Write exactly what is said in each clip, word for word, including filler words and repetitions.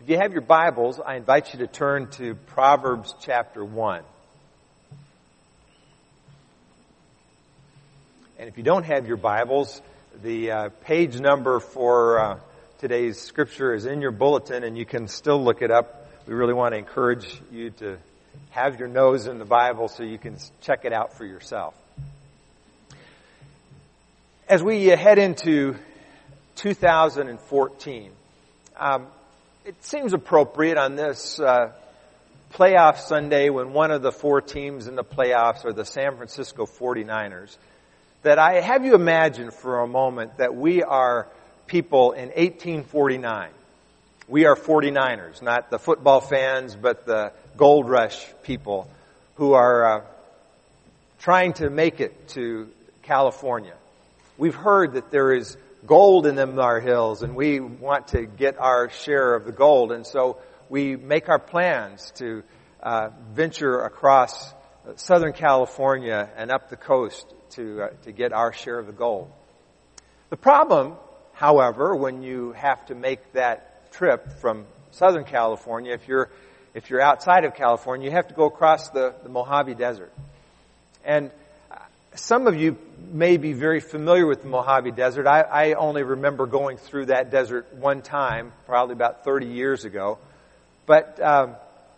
you have your Bibles, I invite you to turn to Proverbs chapter one. And if you don't have your Bibles, the uh, page number for uh, today's scripture is in your bulletin, and you can still look it up. We really want to encourage you to have your nose in the Bible so you can check it out for yourself. As we head into two thousand fourteen, um, it seems appropriate on this uh, playoff Sunday when one of the four teams in the playoffs are the San Francisco forty-niners, that I have you imagine for a moment that we are people in eighteen forty-nine. We are forty-niners, not the football fans, but the gold rush people who are uh, trying to make it to California. We've heard that there is gold in them our hills, and we want to get our share of the gold, and so we make our plans to uh, venture across Southern California and up the coast to uh, to get our share of the gold. The problem, however, when you have to make that trip from Southern California, if you're if you're outside of California, you have to go across the, the Mojave Desert. And some of you may be very familiar with the Mojave Desert. I, I only remember going through that desert one time, probably about thirty years ago. But um,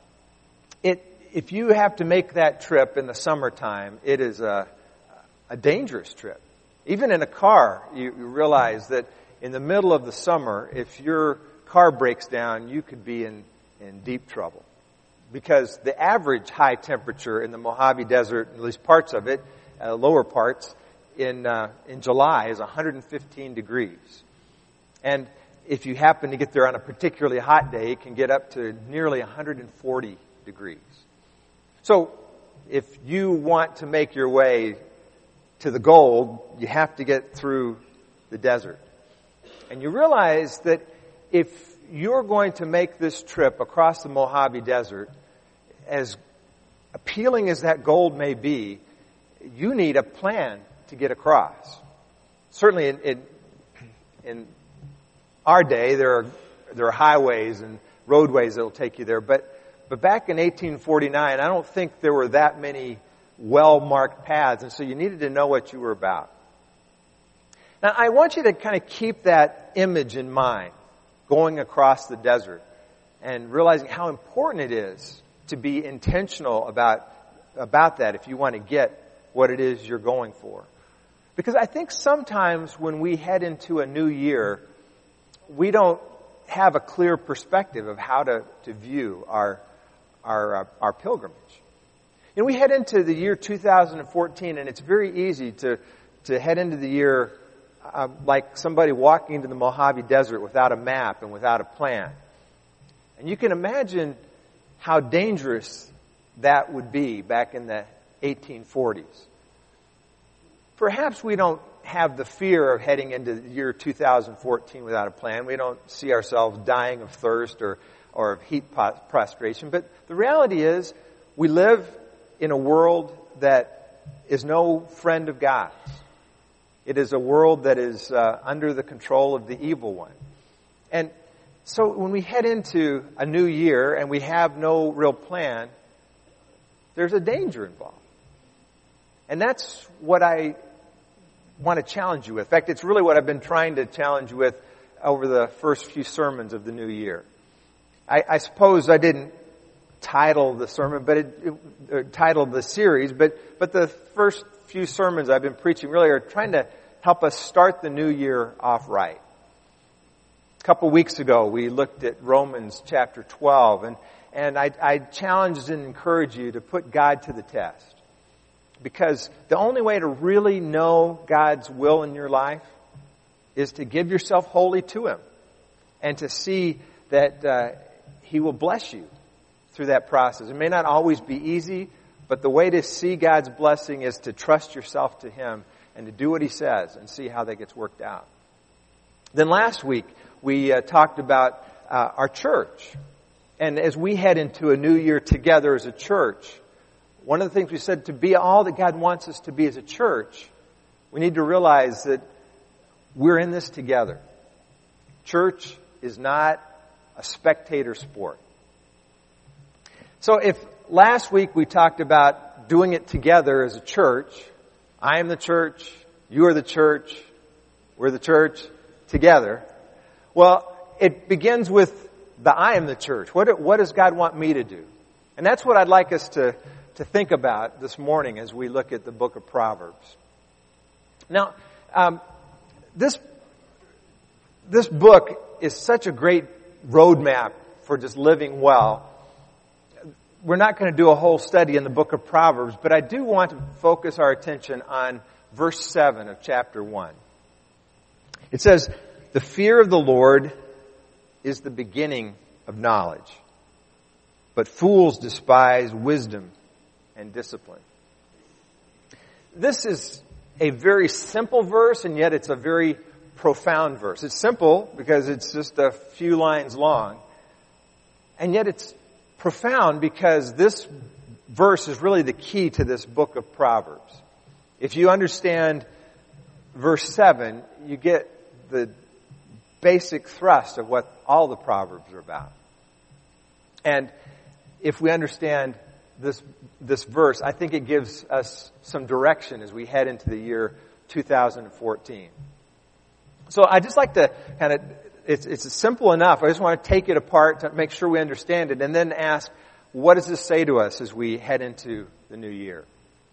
it if you have to make that trip in the summertime, it is a a dangerous trip. Even in a car, you, you realize that in the middle of the summer, if your car breaks down, you could be in, in deep trouble. Because the average high temperature in the Mojave Desert, at least parts of it, uh, lower parts, in uh, in July is one hundred fifteen degrees. And if you happen to get there on a particularly hot day, it can get up to nearly one hundred forty degrees. So if you want to make your way to the gold, you have to get through the desert. And you realize that if you're going to make this trip across the Mojave Desert, as appealing as that gold may be, you need a plan to get across. Certainly in, in, in our day, there are, there are highways and roadways that will take you there. But, but back in eighteen forty-nine, I don't think there were that many well-marked paths, and so you needed to know what you were about. Now, I want you to kind of keep that image in mind, going across the desert, and realizing how important it is to be intentional about, about that if you want to get what it is you're going for. Because I think sometimes when we head into a new year, we don't have a clear perspective of how to, to view our, our, uh, our pilgrimage. And we head into the year two thousand fourteen, and it's very easy to, to head into the year uh, like somebody walking into the Mojave Desert without a map and without a plan. And you can imagine how dangerous that would be back in the eighteen forties. Perhaps we don't have the fear of heading into the year two thousand fourteen without a plan. We don't see ourselves dying of thirst or, or of heat prostration. But the reality is we live in a world that is no friend of God's. It is a world that is uh, under the control of the evil one. And so when we head into a new year and we have no real plan, there's a danger involved. And that's what I want to challenge you with. In fact, it's really what I've been trying to challenge you with over the first few sermons of the new year. I, I suppose I didn't title the sermon, but it, it uh, titled the series, but but the first few sermons I've been preaching really are trying to help us start the new year off right. A couple weeks ago, we looked at Romans chapter twelve, and and I, I challenged and encouraged you to put God to the test, because the only way to really know God's will in your life is to give yourself wholly to Him, and to see that uh, He will bless you through that process. It may not always be easy, but the way to see God's blessing is to trust yourself to Him and to do what He says and see how that gets worked out. Then last week, we uh, talked about uh, our church. And as we head into a new year together as a church, one of the things we said, to be all that God wants us to be as a church, we need to realize that we're in this together. Church is not a spectator sport. So if last week we talked about doing it together as a church, I am the church, you are the church, we're the church, together. Well, it begins with the I am the church. What, what does God want me to do? And that's what I'd like us to, to think about this morning as we look at the book of Proverbs. Now, um, this, this book is such a great roadmap for just living well. We're not going to do a whole study in the book of Proverbs, but I do want to focus our attention on verse seven of chapter one. It says, "The fear of the Lord is the beginning of knowledge, but fools despise wisdom and discipline." This is a very simple verse, and yet it's a very profound verse. It's simple because it's just a few lines long, and yet it's profound because this verse is really the key to this book of Proverbs. If you understand verse seven, you get the basic thrust of what all the Proverbs are about. And if we understand this this verse, I think it gives us some direction as we head into the year two thousand fourteen. So I just like to kind of, it's it's simple enough. I just want to take it apart to make sure we understand it and then ask, what does this say to us as we head into the new year?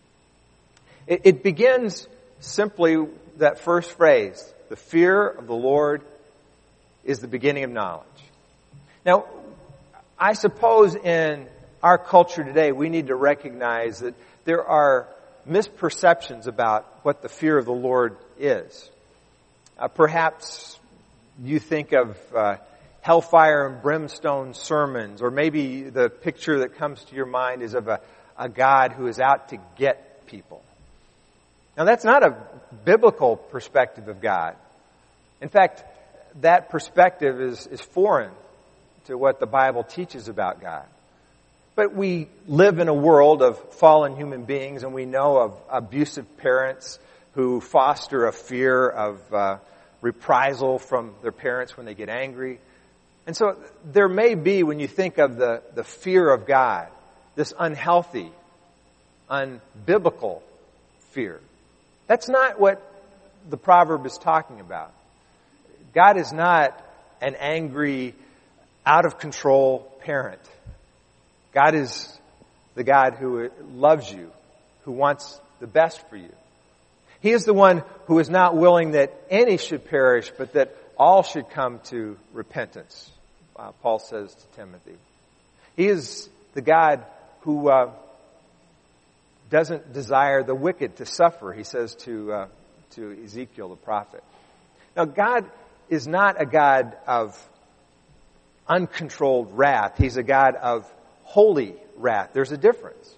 It, it begins simply that first phrase, "The fear of the Lord is the beginning of knowledge." Now, I suppose in our culture today, we need to recognize that there are misperceptions about what the fear of the Lord is. Uh, perhaps you think of uh, hellfire and brimstone sermons, or maybe the picture that comes to your mind is of a, a God who is out to get people. Now, that's not a biblical perspective of God. In fact, that perspective is, is foreign to what the Bible teaches about God. But we live in a world of fallen human beings, and we know of abusive parents who foster a fear of uh, reprisal from their parents when they get angry. And so there may be, when you think of the, the fear of God, this unhealthy, unbiblical fear. That's not what the proverb is talking about. God is not an angry, out-of-control parent. God is the God who loves you, who wants the best for you. He is the one who is not willing that any should perish, but that all should come to repentance, uh, Paul says to Timothy. He is the God who uh, doesn't desire the wicked to suffer, he says to uh, to Ezekiel the prophet. Now, God is not a God of uncontrolled wrath. He's a God of holy wrath. There's a difference.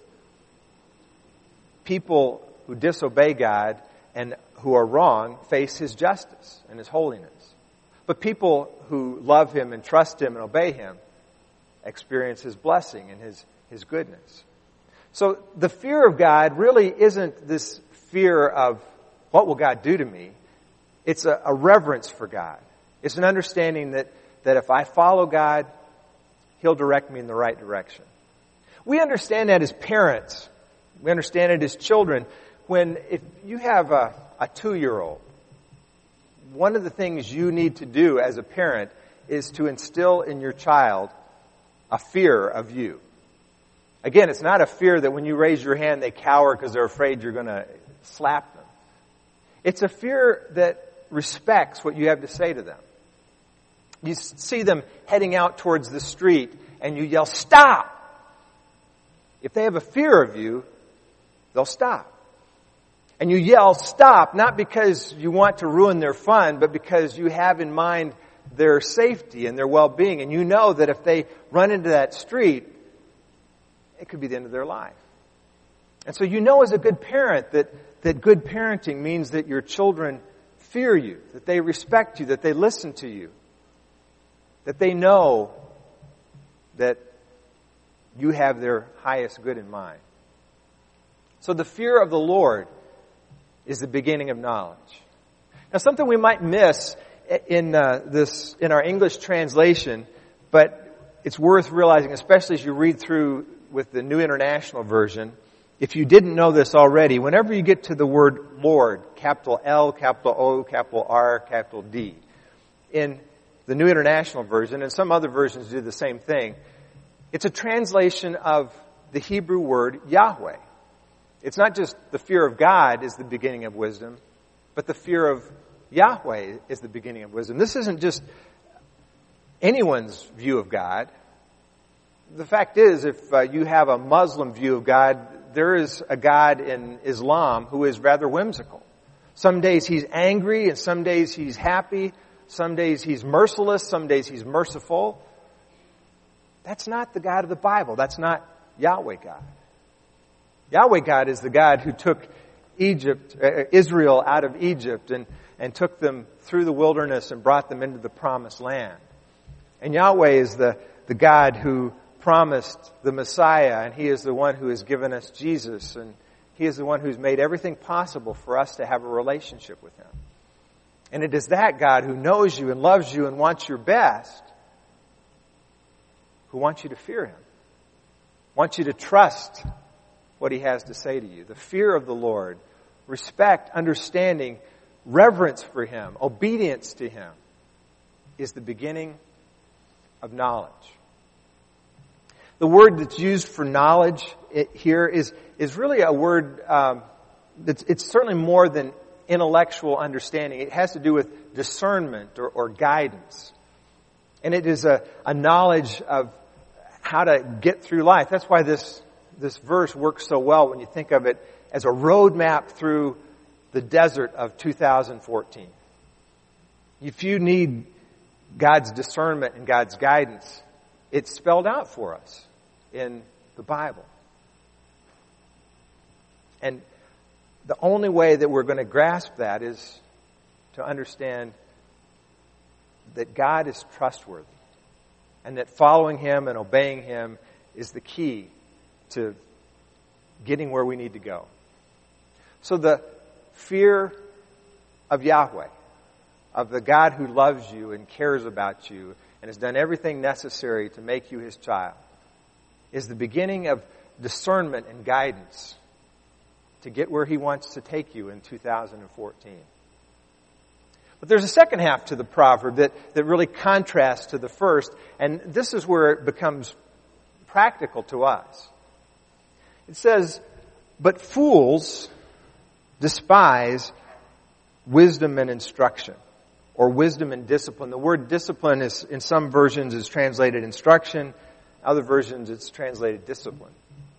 People who disobey God and who are wrong face His justice and His holiness. But people who love Him and trust Him and obey Him experience His blessing and His, His goodness. So the fear of God really isn't this fear of what will God do to me. It's a, a reverence for God. It's an understanding that, that if I follow God, He'll direct me in the right direction. We understand that as parents. We understand it as children. When if you have a, a two-year-old, one of the things you need to do as a parent is to instill in your child a fear of you. Again, it's not a fear that when you raise your hand they cower because they're afraid you're going to slap them. It's a fear that respects what you have to say to them. You see them heading out towards the street and you yell, "Stop!" If they have a fear of you, they'll stop. And you yell, "Stop," not because you want to ruin their fun, but because you have in mind their safety and their well-being. And you know that if they run into that street, it could be the end of their life. And so you know as a good parent that, that good parenting means that your children fear you, that they respect you, that they listen to you, that they know that you have their highest good in mind. So the fear of the Lord is the beginning of knowledge. Now, something we might miss in uh, this in our English translation But it's worth realizing, especially as you read through with the New International Version, if you didn't know this already, whenever you get to the word Lord, capital L, capital O, capital R, capital D, in the New International Version, and some other versions do the same thing, it's a translation of the Hebrew word Yahweh. It's not just the fear of God is the beginning of wisdom, but the fear of Yahweh is the beginning of wisdom. This isn't just anyone's view of God. The fact is, if uh, you have a Muslim view of God, there is a God in Islam who is rather whimsical. Some days he's angry, and some days he's happy. Some days he's merciless, some days he's merciful. That's not the God of the Bible. That's not Yahweh God. Yahweh God is the God who took Egypt, uh, Israel out of Egypt and, and took them through the wilderness and brought them into the promised land. And Yahweh is the, the God who promised the Messiah, and He is the one who has given us Jesus, and He is the one who's made everything possible for us to have a relationship with Him. And it is that God who knows you and loves you and wants your best, who wants you to fear Him, wants you to trust what He has to say to you. The fear of the Lord, respect, understanding, reverence for Him, obedience to Him is the beginning of knowledge. The word that's used for knowledge here is, is really a word um, that's it's certainly more than intellectual understanding. It has to do with discernment or, or guidance. And it is a, a knowledge of how to get through life. That's why this, this verse works so well when you think of it as a roadmap through the desert of two thousand fourteen. If you need God's discernment and God's guidance, it's spelled out for us in the Bible. And the only way that we're going to grasp that is to understand that God is trustworthy and that following Him and obeying Him is the key to getting where we need to go. So the fear of Yahweh, of the God who loves you and cares about you and has done everything necessary to make you His child, is the beginning of discernment and guidance to get where He wants to take you in two thousand fourteen. But there's a second half to the proverb that, that really contrasts to the first, and this is where it becomes practical to us. It says, "But fools despise wisdom and instruction," or wisdom and discipline. The word discipline is, in some versions, is translated instruction. Other versions, it's translated discipline.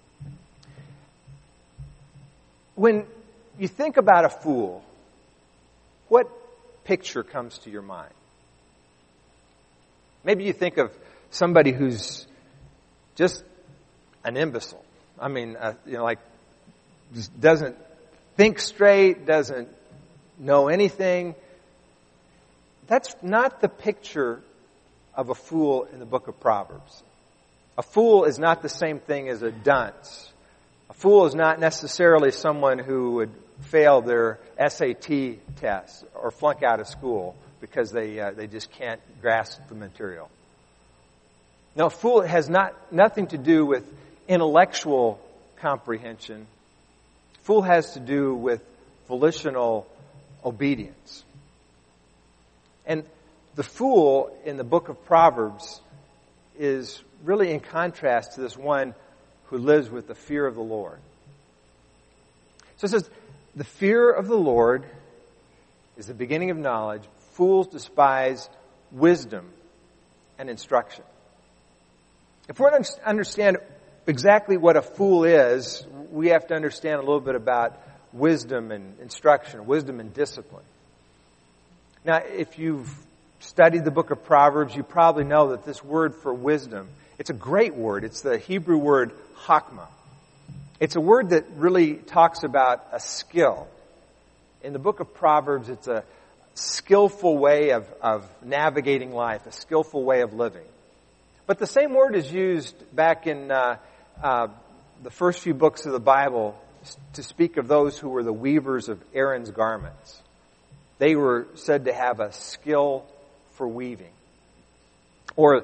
When you think about a fool, what picture comes to your mind? Maybe you think of somebody who's just an imbecile. I mean, uh, you know, like, just doesn't think straight, doesn't know anything. That's not the picture of a fool in the book of Proverbs. A fool is not the same thing as a dunce. A fool is not necessarily someone who would fail their S A T test or flunk out of school because they uh, they just can't grasp the material. No, a fool has not nothing to do with intellectual comprehension. Fool has to do with volitional obedience. And the fool in the book of Proverbs is really in contrast to this one who lives with the fear of the Lord. So it says, the fear of the Lord is the beginning of knowledge. Fools despise wisdom and instruction. If we're to understand exactly what a fool is, we have to understand a little bit about wisdom and instruction, wisdom and discipline. Now, if you've studied the book of Proverbs, you probably know that this word for wisdom, it's a great word. It's the Hebrew word chakma. It's a word that really talks about a skill. In the book of Proverbs, it's a skillful way of, of navigating life, a skillful way of living. But the same word is used back in uh, uh, the first few books of the Bible to speak of those who were the weavers of Aaron's garments. They were said to have a skill for weaving. Or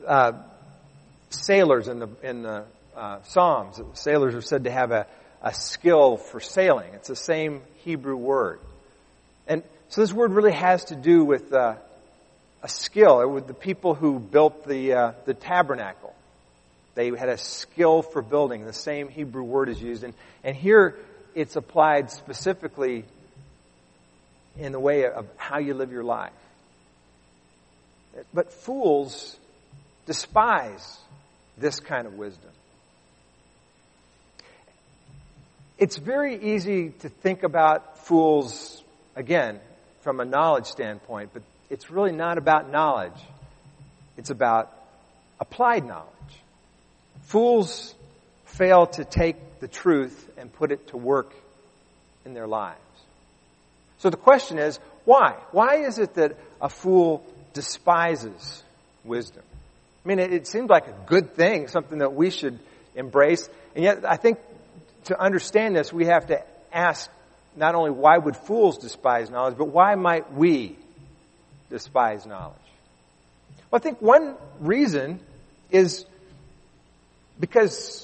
uh, sailors in the in the uh, Psalms. Sailors are said to have a, a skill for sailing. It's the same Hebrew word. And so this word really has to do with uh, a skill. With the people who built the uh, the tabernacle. They had a skill for building. The same Hebrew word is used. And, and here it's applied specifically in the way of how you live your life. But fools despise this kind of wisdom. It's very easy to think about fools, again, from a knowledge standpoint, but it's really not about knowledge. It's about applied knowledge. Fools fail to take the truth and put it to work in their lives. So the question is, why? Why is it that a fool despises wisdom? I mean, it, it seems like a good thing, something that we should embrace. And yet, I think to understand this, we have to ask not only why would fools despise knowledge, but why might we despise knowledge? Well, I think one reason is because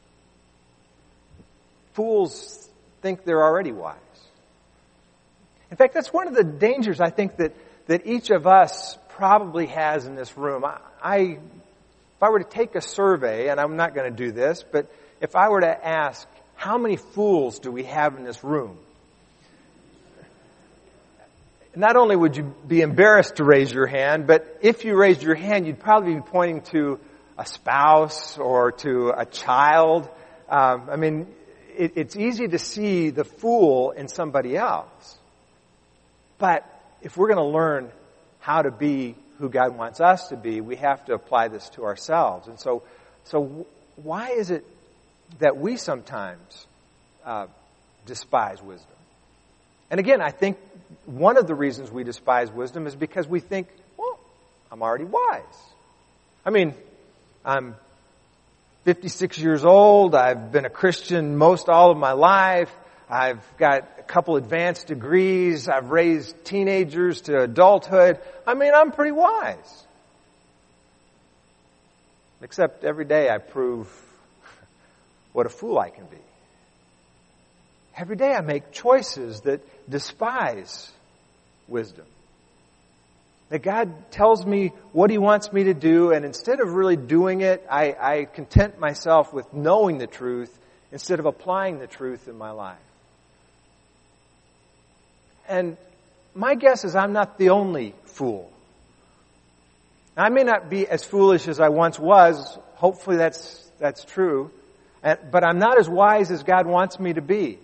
fools think they're already wise. In fact, that's one of the dangers I think that, that each of us probably has in this room. I, I, if I were to take a survey, and I'm not going to do this, but if I were to ask, how many fools do we have in this room? Not only would you be embarrassed to raise your hand, but if you raised your hand, you'd probably be pointing to a spouse or to a child. Um, I mean, it, it's easy to see the fool in somebody else. But if we're going to learn how to be who God wants us to be, we have to apply this to ourselves. And so, so why is it that we sometimes uh, despise wisdom? And again, I think one of the reasons we despise wisdom is because we think, well, I'm already wise. I mean, I'm fifty-six years old. I've been a Christian most all of my life. I've got a couple advanced degrees. I've raised teenagers to adulthood. I mean, I'm pretty wise. Except every day I prove what a fool I can be. Every day I make choices that despise wisdom. That God tells me what He wants me to do, and instead of really doing it, I, I content myself with knowing the truth instead of applying the truth in my life. And my guess is I'm not the only fool. I may not be as foolish as I once was. Hopefully that's that's true. And, but I'm not as wise as God wants me to be.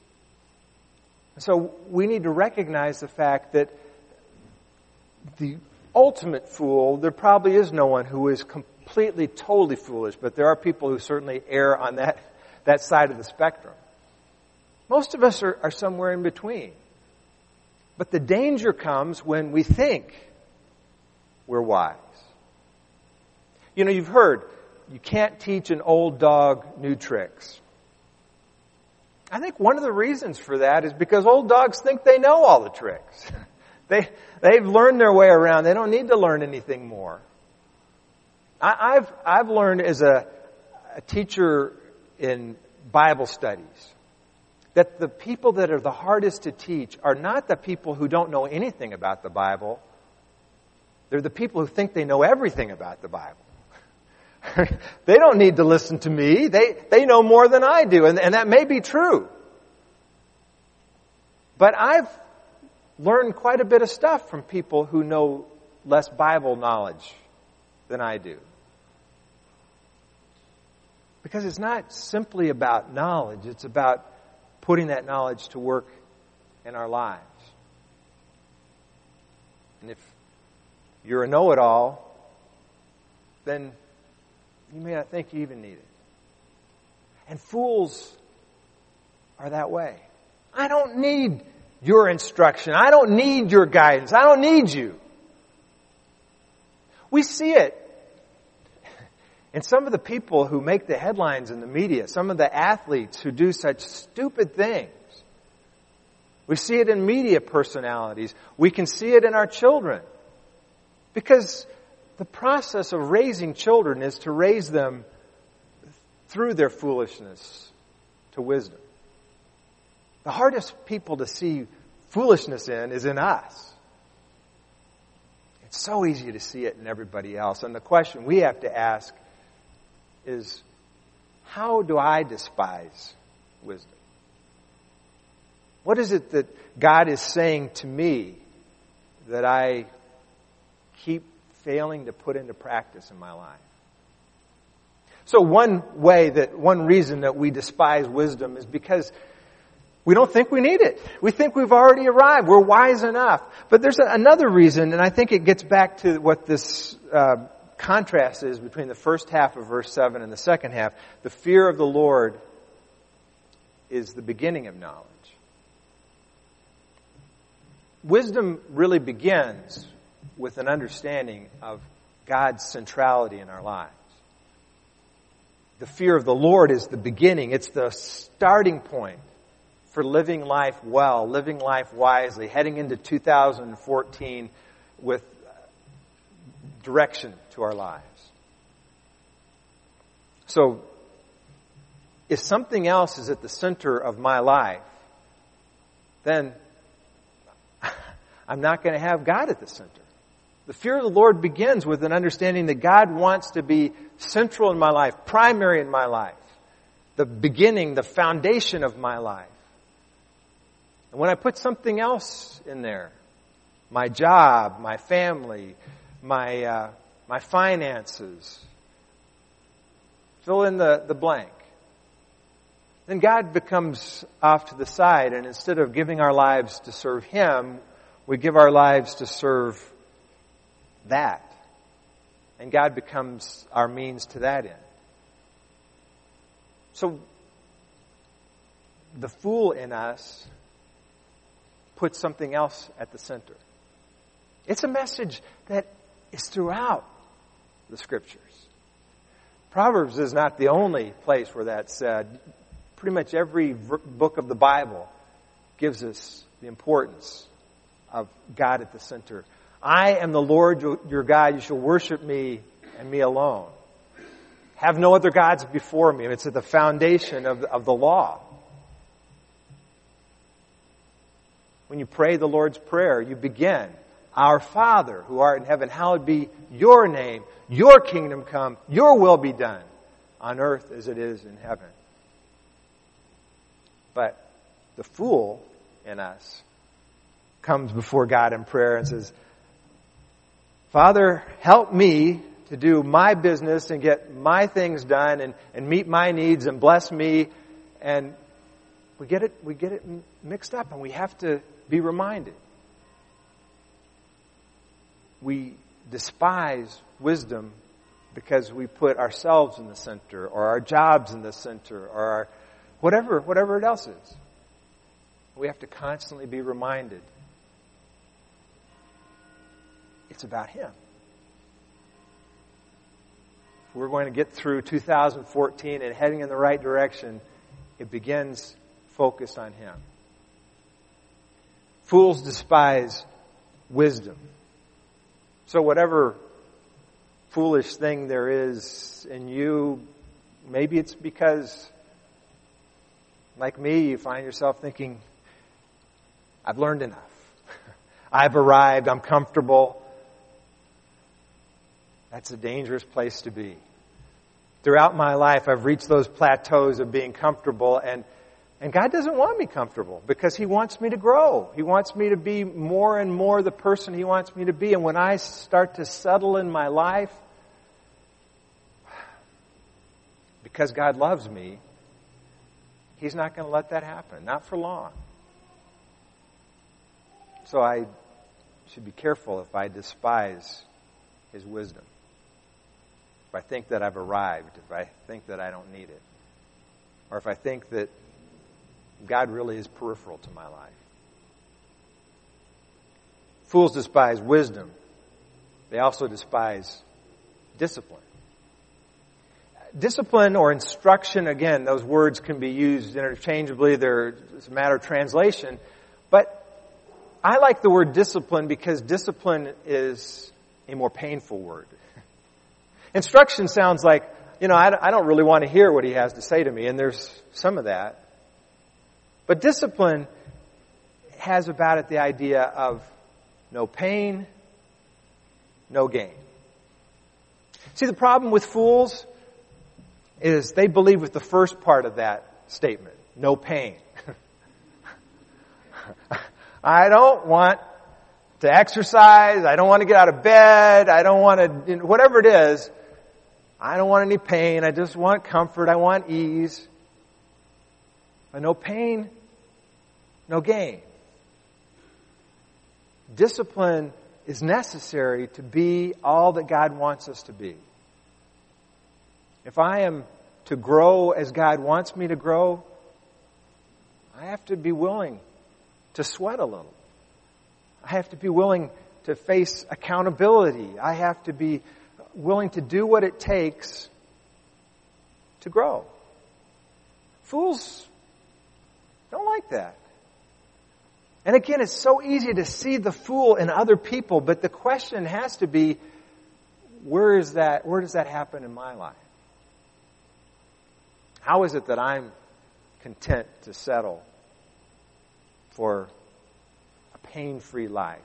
So we need to recognize the fact that the ultimate fool, there probably is no one who is completely, totally foolish, but there are people who certainly err on that, that side of the spectrum. Most of us are, are somewhere in between. But the danger comes when we think we're wise. You know, you've heard, you can't teach an old dog new tricks. I think one of the reasons for that is because old dogs think they know all the tricks. They, they've learned their way around. They don't need to learn anything more. I, I've, I've learned as a, a teacher in Bible studies that the people that are the hardest to teach are not the people who don't know anything about the Bible. They're the people who think they know everything about the Bible. They don't need to listen to me. They, they know more than I do, and, and that may be true. But I've learned quite a bit of stuff from people who know less Bible knowledge than I do. Because it's not simply about knowledge, it's about putting that knowledge to work in our lives. And if you're a know-it-all, then you may not think you even need it. And fools are that way. I don't need your instruction. I don't need your guidance. I don't need you. We see it in some of the people who make the headlines in the media, some of the athletes who do such stupid things. We see it in media personalities. We can see it in our children. Because the process of raising children is to raise them through their foolishness to wisdom. The hardest people to see foolishness in is in us. It's so easy to see it in everybody else. And the question we have to ask is, how do I despise wisdom? What is it that God is saying to me that I keep failing to put into practice in my life? So one way that, one reason that we despise wisdom is because we don't think we need it. We think we've already arrived. We're wise enough. But there's another reason, and I think it gets back to what this uh, contrast is between the first half of verse seven and the second half. The fear of the Lord is the beginning of knowledge. Wisdom really begins with an understanding of God's centrality in our lives. The fear of the Lord is the beginning. It's the starting point for living life well, living life wisely, heading into two thousand fourteen with direction to our lives. So, if something else is at the center of my life, then I'm not going to have God at the center. The fear of the Lord begins with an understanding that God wants to be central in my life, primary in my life, the beginning, the foundation of my life. And when I put something else in there, my job, my family, my uh, my finances, fill in the, the blank, then God becomes off to the side, and instead of giving our lives to serve Him, we give our lives to serve that. And God becomes our means to that end. So, the fool in us puts something else at the center. It's a message that is throughout the Scriptures. Proverbs is not the only place where that's said. Pretty much every book of the Bible gives us the importance of God at the center. I am the Lord your God. You shall worship me and me alone. Have no other gods before me. It's at the foundation of the, of the law. When you pray the Lord's Prayer, you begin, Our Father, who art in heaven, hallowed be your name. Your kingdom come. Your will be done on earth as it is in heaven. But the fool in us comes before God in prayer and says, Father, help me to do my business and get my things done and, and meet my needs and bless me. And we get it, we get it mixed up, and we have to be reminded. We despise wisdom because we put ourselves in the center, or our jobs in the center, or our whatever, whatever it else is. We have to constantly be reminded it's about Him. If we're going to get through two thousand fourteen and heading in the right direction, it begins focused on Him. Fools despise wisdom. So whatever foolish thing there is in you, maybe it's because, like me, you find yourself thinking, I've learned enough. I've arrived. I'm comfortable. That's a dangerous place to be. Throughout my life, I've reached those plateaus of being comfortable, and And God doesn't want me comfortable because He wants me to grow. He wants me to be more and more the person He wants me to be. And when I start to settle in my life, because God loves me, He's not going to let that happen. Not for long. So I should be careful if I despise His wisdom. If I think that I've arrived. If I think that I don't need it. Or if I think that God really is peripheral to my life. Fools despise wisdom. They also despise discipline. Discipline or instruction, again, those words can be used interchangeably. They're, it's a matter of translation. But I like the word discipline because discipline is a more painful word. Instruction sounds like, you know, I, I don't really want to hear what he has to say to me, and there's some of that. But discipline has about it the idea of no pain, no gain. See, the problem with fools is they believe with the first part of that statement, no pain. I don't want to exercise. I don't want to get out of bed. I don't want to, whatever it is, I don't want any pain. I just want comfort. I want ease. But no pain, no gain. Discipline is necessary to be all that God wants us to be. If I am to grow as God wants me to grow, I have to be willing to sweat a little. I have to be willing to face accountability. I have to be willing to do what it takes to grow. Fools don't like that. And again, it's so easy to see the fool in other people, but the question has to be, where is that, where does that happen in my life? How is it that I'm content to settle for a pain-free life?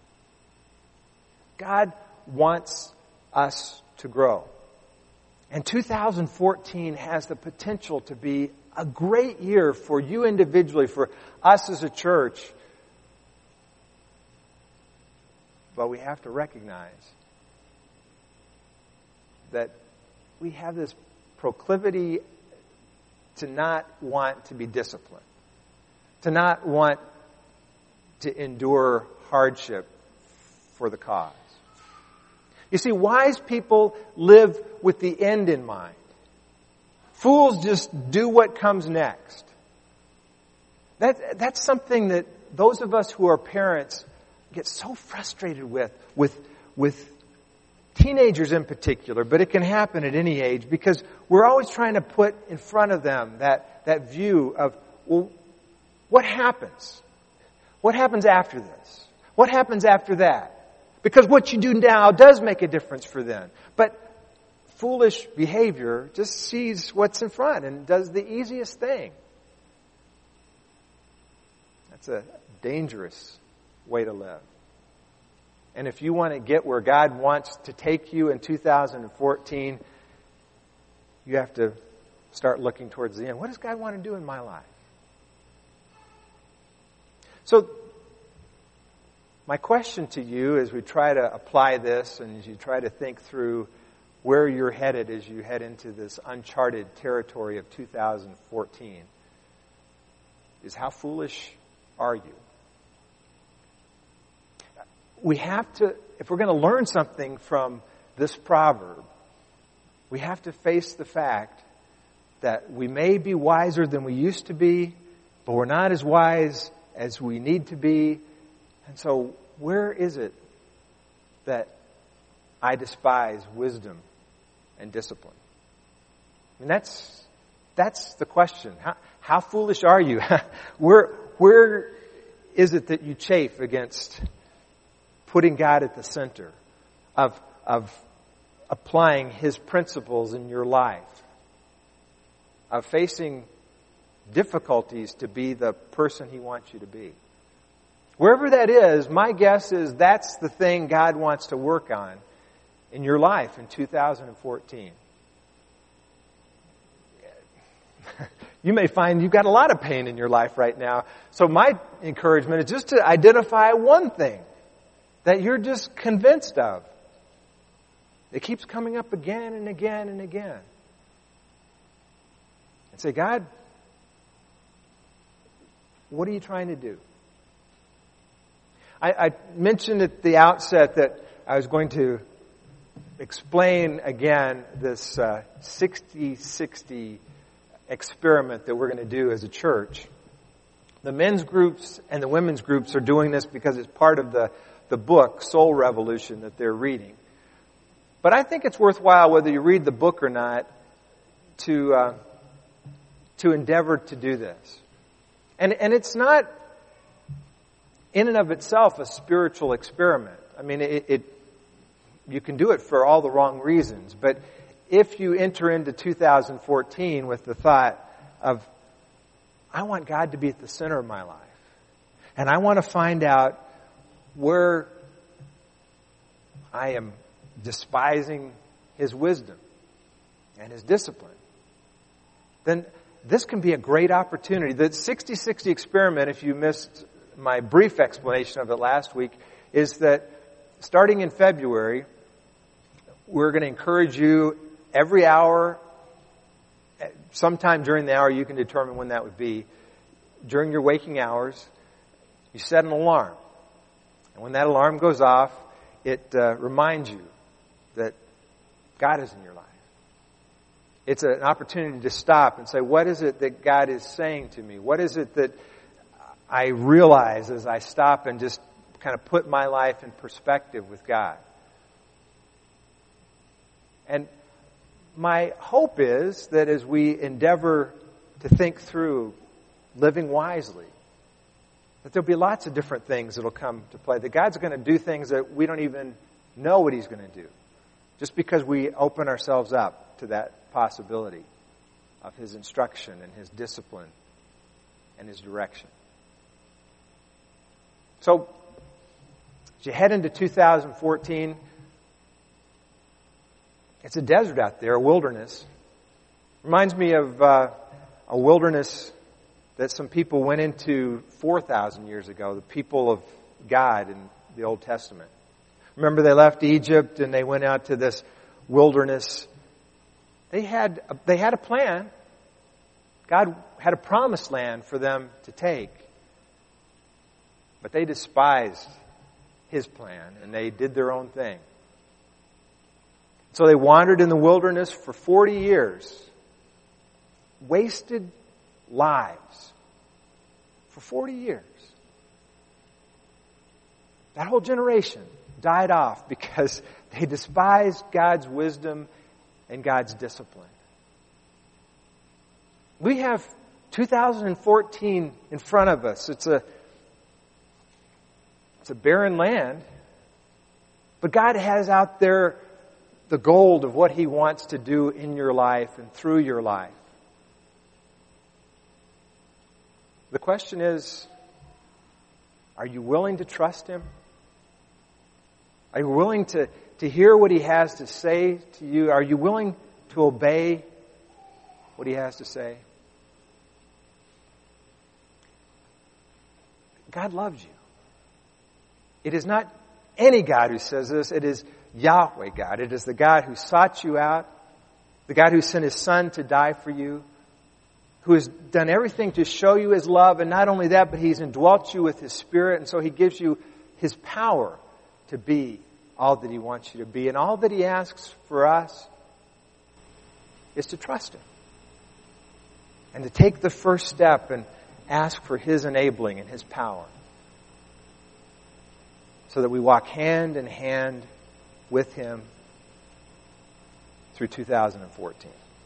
God wants us to grow. And two thousand fourteen has the potential to be a great year for you individually, for us as a church. But we have to recognize that we have this proclivity to not want to be disciplined, to not want to endure hardship for the cause. You see, wise people live with the end in mind. Fools just do what comes next. That, that's something that those of us who are parents get so frustrated with, with, with teenagers in particular, but it can happen at any age, because we're always trying to put in front of them that, that view of, well, what happens? What happens after this? What happens after that? Because what you do now does make a difference for them. But foolish behavior just sees what's in front and does the easiest thing. That's a dangerous way to live. And if you want to get where God wants to take you in two thousand fourteen, you have to start looking towards the end. What does God want to do in my life? So, my question to you as we try to apply this and as you try to think through where you're headed as you head into this uncharted territory of two thousand fourteen is, how foolish are you? We have to, if we're going to learn something from this proverb, we have to face the fact that we may be wiser than we used to be, but we're not as wise as we need to be. And so, where is it that I despise wisdom and discipline? And that's that's the question. How, how foolish are you? where where is it that you chafe against putting God at the center of of applying His principles in your life, of facing difficulties to be the person He wants you to be? Wherever that is, my guess is that's the thing God wants to work on in your life in two thousand fourteen. You may find you've got a lot of pain in your life right now. So my encouragement is just to identify one thing that you're just convinced of. It keeps coming up again and again and again. And say, God, what are you trying to do? I, I mentioned at the outset that I was going to explain again this uh, sixty sixty experiment that we're going to do as a church. The men's groups and the women's groups are doing this because it's part of the, the book, Soul Revolution, that they're reading. But I think it's worthwhile, whether you read the book or not, to uh, to endeavor to do this. And and it's not in and of itself a spiritual experiment. I mean, it, it you can do it for all the wrong reasons. But if you enter into two thousand fourteen with the thought of, I want God to be at the center of my life, and I want to find out where I am despising His wisdom and His discipline, then this can be a great opportunity. The sixty sixty experiment, if you missed my brief explanation of it last week, is that starting in February, we're going to encourage you every hour, sometime during the hour, you can determine when that would be, during your waking hours, you set an alarm. And when that alarm goes off, it uh, reminds you that God is in your life. It's an opportunity to stop and say, what is it that God is saying to me? What is it that I realize as I stop and just kind of put my life in perspective with God? And my hope is that as we endeavor to think through living wisely, that there'll be lots of different things that'll come to play. That God's going to do things that we don't even know what He's going to do, just because we open ourselves up to that possibility of His instruction and His discipline and His direction. So, as you head into two thousand fourteen, it's a desert out there, a wilderness. Reminds me of uh, a wilderness that some people went into four thousand years ago, the people of God in the Old Testament. Remember, they left Egypt and they went out to this wilderness. They had a, they had a plan. God had a promised land for them to take. But they despised His plan and they did their own thing. So they wandered in the wilderness for forty years. Wasted lives for forty years. That whole generation died off because they despised God's wisdom and God's discipline. We have two thousand fourteen in front of us. It's a, it's a barren land, but God has out there the gold of what He wants to do in your life and through your life. The question is, are you willing to trust Him? Are you willing to, to hear what He has to say to you? Are you willing to obey what He has to say? God loves you. It is not any God who says this. It is Yahweh God. It is the God who sought you out, the God who sent His Son to die for you, who has done everything to show you His love, and not only that, but He's indwelt you with His Spirit, and so He gives you His power to be all that He wants you to be. And all that He asks for us is to trust Him and to take the first step and ask for His enabling and His power so that we walk hand in hand with Him through two thousand fourteen.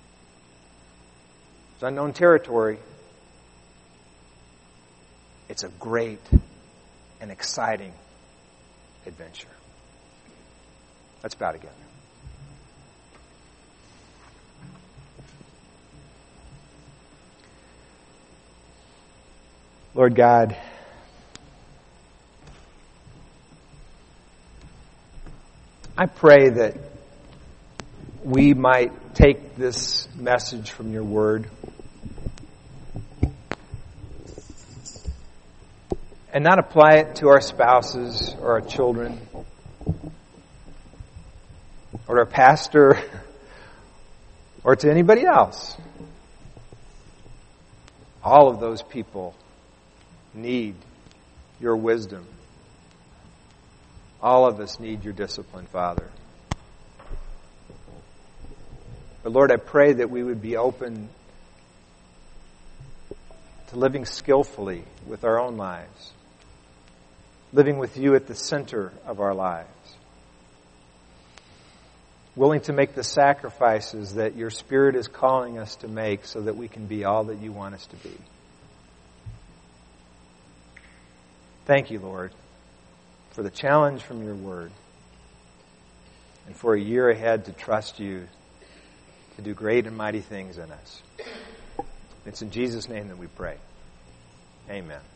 It's unknown territory. It's a great and exciting adventure. Let's bow together. Lord God, I pray that we might take this message from your word and not apply it to our spouses or our children or our pastor or to anybody else. All of those people need your wisdom. All of us need your discipline, Father. But Lord, I pray that we would be open to living skillfully with our own lives, living with you at the center of our lives, willing to make the sacrifices that your Spirit is calling us to make so that we can be all that you want us to be. Thank you, Lord, for the challenge from your word. and for a year ahead to trust you to do great and mighty things in us. It's in Jesus' name that we pray. Amen.